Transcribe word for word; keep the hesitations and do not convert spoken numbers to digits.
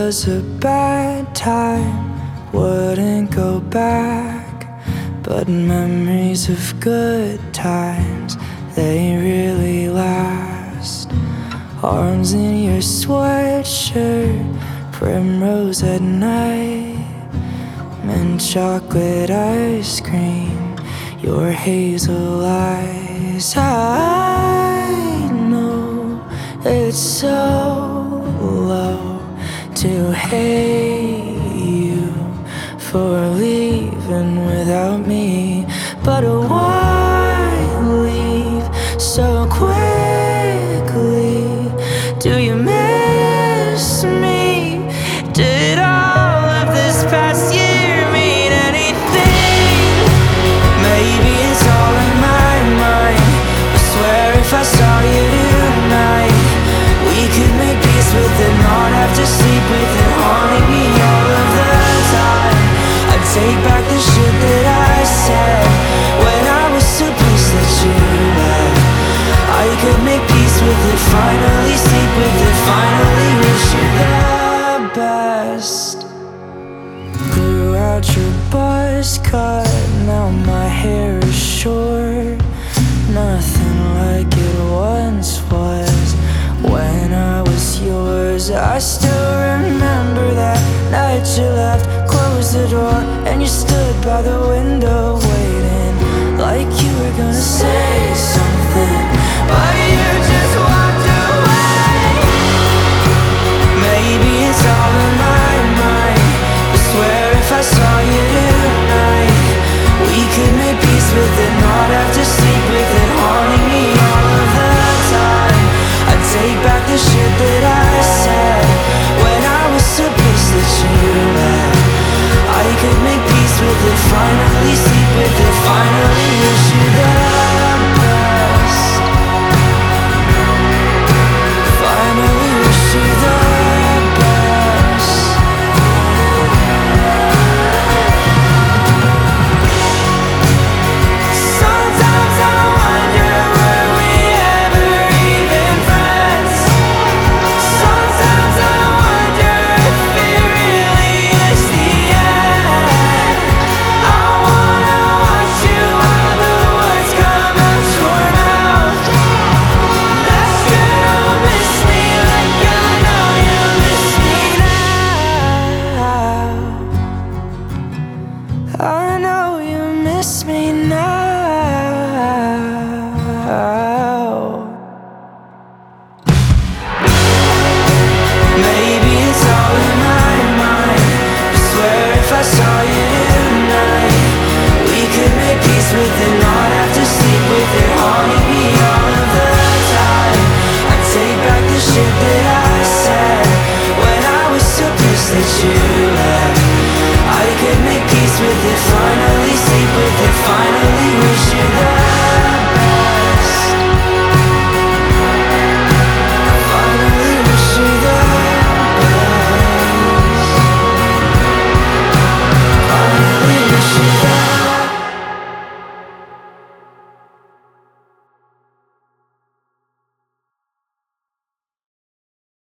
was a bad time, wouldn't go back. But memories of good times, they really last. Arms in your sweatshirt, primrose at night, mint chocolate ice cream, your hazel eyes. I know it's so low to hate you for leaving without me, but why leave so quickly? Do you miss me? Did all of this past year mean anything? Maybe it's all in my mind. I swear if I saw you tonight, we could make peace with it, not have to sleep with it haunting me all of the time. I'd take back the shit that I said when I was supposed that you left. I could make peace with it, finally sleep with it, finally wish you the best. Grew out your buzz cut, now my hair is short. Nothing like it once was when I was yours. I still remember that night you left, closed the door, and you stood by the window waiting, like you were gonna say something, but you just walked away. Maybe it's all in my mind. I swear if I saw you tonight, we could make peace with it, not have to sleep with it haunting me all of the time. I'd take back the shit that I said when I was supposed that you left. I could make peace with it, finally sleep with it, finally wish you the best. Finally wish you the best. Sometimes I wonder, were we ever even friends? Sometimes I wonder if it really is the end. I wanna watch you while the words come out your mouth. That's gonna miss me like I know you miss me now. I know you miss me now. Maybe it's all in my mind. I swear if I saw you tonight, we could make peace with it, not have to sleep with it haunting me all of the time. I'd take back the shit that I said when I was supposed that you left. I could make peace with it, finally sleep with it, finally